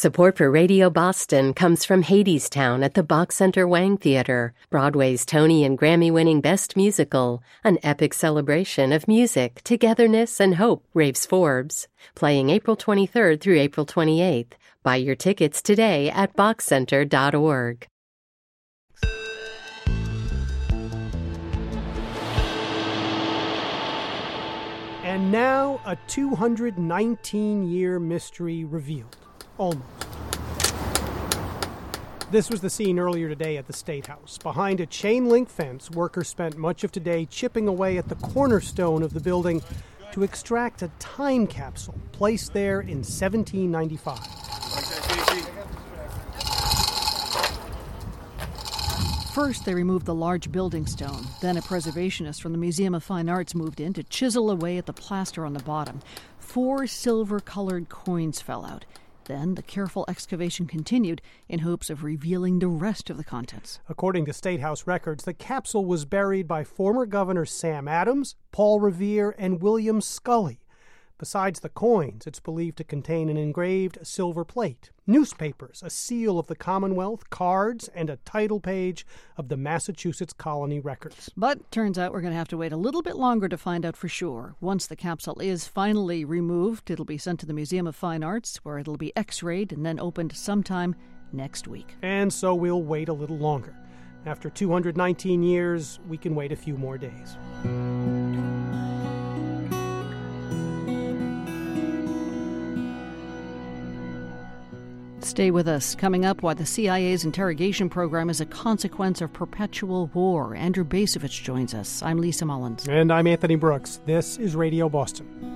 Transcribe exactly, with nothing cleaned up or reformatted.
Support for Radio Boston comes from Hadestown at the Bach Center Wang Theater, Broadway's Tony and Grammy-winning Best Musical, an epic celebration of music, togetherness, and hope, raves Forbes. Playing April twenty-third through April twenty-eighth. Buy your tickets today at bach center dot org. And now, a two hundred nineteen year mystery revealed. Almost. This was the scene earlier today at the State House. Behind a chain-link fence, workers spent much of today chipping away at the cornerstone of the building to extract a time capsule placed there in seventeen ninety-five. First, they removed the large building stone. Then a preservationist from the Museum of Fine Arts moved in to chisel away at the plaster on the bottom. Four silver-colored coins fell out. Then the careful excavation continued in hopes of revealing the rest of the contents. According to State House records, the capsule was buried by former Governor Sam Adams, Paul Revere, and William Scully. Besides the coins, it's believed to contain an engraved silver plate, newspapers, a seal of the Commonwealth, cards, and a title page of the Massachusetts Colony Records. But turns out we're going to have to wait a little bit longer to find out for sure. Once the capsule is finally removed, it'll be sent to the Museum of Fine Arts, where it'll be x-rayed and then opened sometime next week. And so we'll wait a little longer. After two hundred nineteen years, we can wait a few more days. Stay with us. Coming up, why the C I A's interrogation program is a consequence of perpetual war. Andrew Bacevich joins us. I'm Lisa Mullins. And I'm Anthony Brooks. This is Radio Boston.